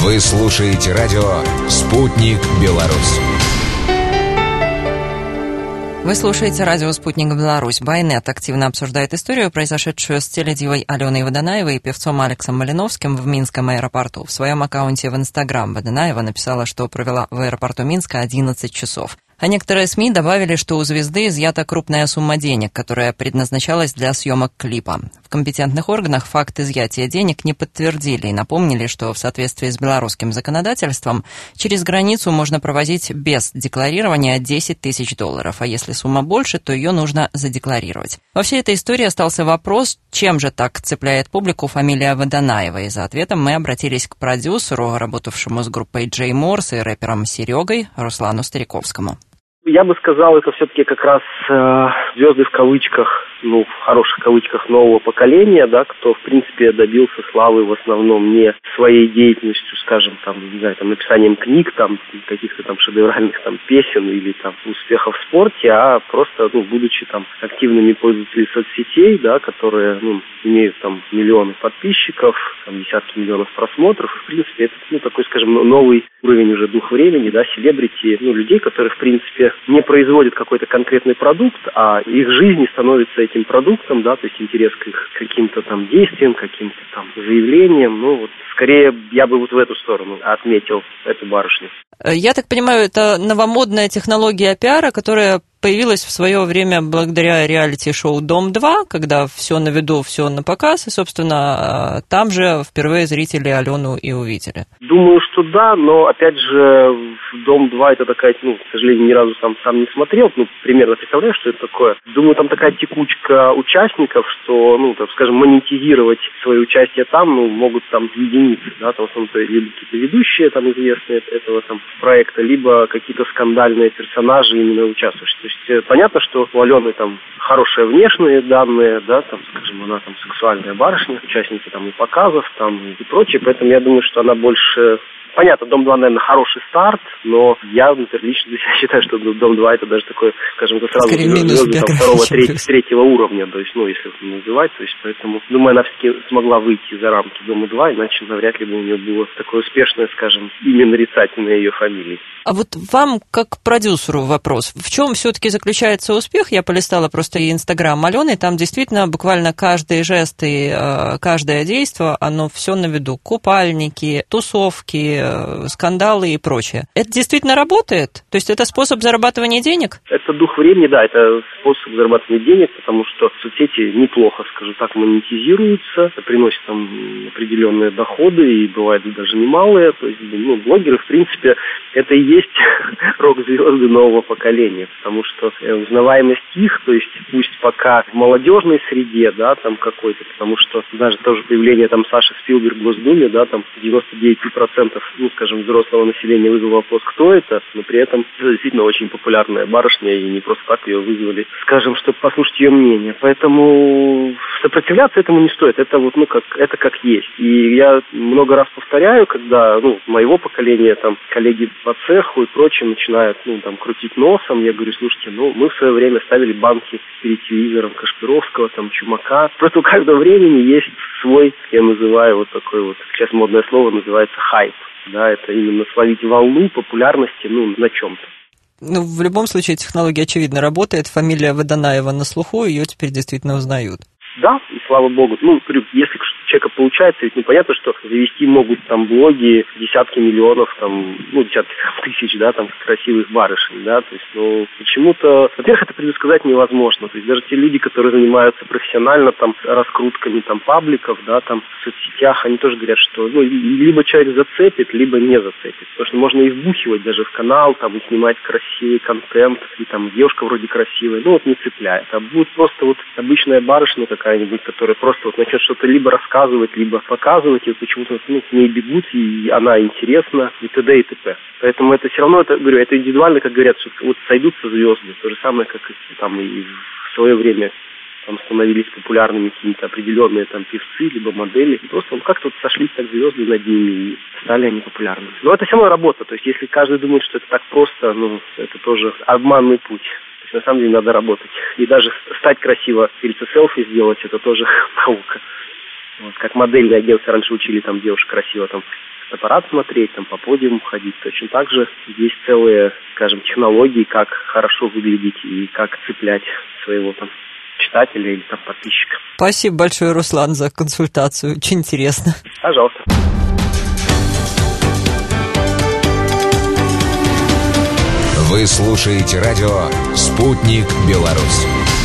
Вы слушаете радио «Спутник Беларусь». Вы слушаете радио «Спутник Беларусь». Байнет активно обсуждает историю, произошедшую с теледивой Аленой Водонаевой и певцом Алексом Малиновским в Минском аэропорту. В своем аккаунте в Инстаграм Водонаева написала, что провела в аэропорту Минска 11 часов. А некоторые СМИ добавили, что у звезды изъята крупная сумма денег, которая предназначалась для съемок клипа. В компетентных органах факт изъятия денег не подтвердили и напомнили, что в соответствии с белорусским законодательством через границу можно провозить без декларирования 10 тысяч долларов, а если сумма больше, то ее нужно задекларировать. Во всей этой истории остался вопрос, чем же так цепляет публику фамилия Водонаева, и за ответом мы обратились к продюсеру, работавшему с группой Джей Морс и рэпером Серегой, Руслану Стариковскому. Я бы сказал, это все-таки как раз звезды в кавычках, в хороших кавычках нового поколения, да, кто, в принципе, добился славы в основном не своей деятельностью, скажем, написанием книг, каких-то шедевральных песен или успехов в спорте, а просто, будучи активными пользователями соцсетей, да, которые, имеют миллионы подписчиков, десятки миллионов просмотров, и, в принципе, это, такой, скажем, новый уровень уже дух времени, да, селебрити, людей, которые, в принципе, не производят какой-то конкретный продукт, а их жизнь становится этим продуктом, да, то есть интерес к их каким-то действиям, каким-то заявлениям, скорее я бы в эту сторону отметил эту барышню. Я так понимаю, это новомодная технология пиара, которая появилась в свое время благодаря реалити-шоу «Дом-2», когда все на виду, все на показ, и, собственно, там же впервые зрители Алену и увидели. Думаю, что да, но, опять же, «Дом-2» это такая, к сожалению, ни разу сам не смотрел, примерно представляю, что это такое. Думаю, там такая текучка участников, что, монетизировать свое участие там, могут единицы, да, в основном-то либо какие-то ведущие известные этого проекта, либо какие-то скандальные персонажи именно участвующие. То есть понятно, что у Алены хорошие внешние данные, да, она сексуальная барышня, участница и показов, и прочее, поэтому я думаю, что она больше... Понятно, «Дом-2», наверное, хороший старт, но я, например, лично для себя считаю, что «Дом-2» это даже такой, скажем, сразу звезды второго, третьего уровня, то есть, если это называть, то есть, поэтому, думаю, она все-таки смогла выйти за рамки «Дома-2», иначе навряд ли бы у нее было такое успешное, скажем, имя нарицательное ее фамилии. А вот вам, как продюсеру, вопрос. В чем все-таки заключается успех? Я полистала просто и Инстаграм Алены, там действительно буквально каждый жест и каждое действие, оно все на виду. Купальники, тусовки, скандалы и прочее. Это действительно работает? То есть это способ зарабатывания денег? Это дух времени, да, это способ зарабатывания денег, потому что соцсети неплохо, скажем так, монетизируются, приносят определенные доходы, и бывают даже немалые. То есть, блогеры, в принципе, это и есть рок-звезды нового поколения, потому что узнаваемость их, то есть пусть пока в молодежной среде, да, какой-то, потому что даже тоже появление Саши Спилберг в Госдуме, да, 99%, взрослого населения вызвало вопрос, кто это, но при этом это действительно очень популярная барышня, и не просто так ее вызвали, скажем, чтобы послушать ее мнение. Поэтому сопротивляться этому не стоит, это это как есть. И я много раз повторяю, когда, моего поколения, коллеги по цеху и прочее начинают, крутить носом, я говорю, слушайте, мы в свое время ставили банки перед телевизором Кашпировского, Чумака. Просто у каждого времени есть свой, я называю такой сейчас модное слово называется хайп. Да, это именно словить волну популярности, на чем-то. В любом случае технология, очевидно, работает. Фамилия Водонаева на слуху, ее теперь действительно узнают. Да, и слава богу. Если у человека получается, ведь понятно, что завести могут блоги десятки миллионов, десятки тысяч, да, красивых барышень, да, то есть, почему-то, во-первых, это предсказать невозможно, то есть даже те люди, которые занимаются профессионально, раскрутками, пабликов, да, в соцсетях, они тоже говорят, что, либо человек зацепит, либо не зацепит, потому что можно и вбухивать даже в канал, и снимать красивый контент, и девушка вроде красивая, не цепляет, а будет просто обычная барышня какая-нибудь, которая просто начнет что-то либо рассказывать, либо показывать, и почему-то к ней бегут, и она интересна, и т.д. и т.п. Поэтому это все равно, это индивидуально, как говорят, что сойдутся звезды, то же самое, как и в свое время становились популярными какие-то определенные певцы, либо модели, и просто как-то сошлись звезды над ними, и стали они популярными. Но это все равно работа, то есть если каждый думает, что это так просто, это тоже обманный путь. То есть на самом деле надо работать. И даже стать красиво, перед селфи сделать, это тоже наука. Вот, как модельные агентства раньше учили там девушек красиво там фотоаппарат смотреть, там по подиуму ходить. Точно так же есть целые, скажем, технологии, как хорошо выглядеть и как цеплять своего там читателя или там подписчика. Спасибо большое, Руслан, за консультацию. Очень интересно. Пожалуйста. Вы слушаете радио «Спутник Беларусь».